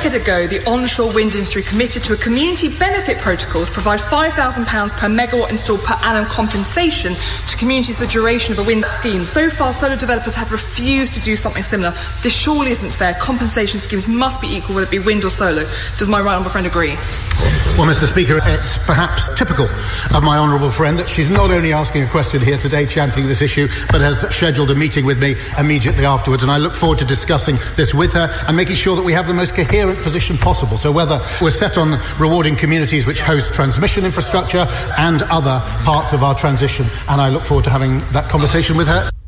decade ago, the onshore wind industry committed to a community benefit protocol to provide £5,000 per megawatt installed per annum compensation to communities for the duration of a wind scheme. So far, solar developers have refused to do something similar. This surely isn't fair. Compensation schemes must be equal, whether it be wind or solar. Does my right honourable friend agree? Well, Mr. Speaker, it's perhaps typical of my honourable friend that she's not only asking a question here today championing this issue, but has scheduled a meeting with me immediately afterwards, and I look forward to discussing this with her and making sure that we have the most coherent position possible. So whether we're set on rewarding communities which host transmission infrastructure and other parts of our transition, and I look forward to having that conversation with her.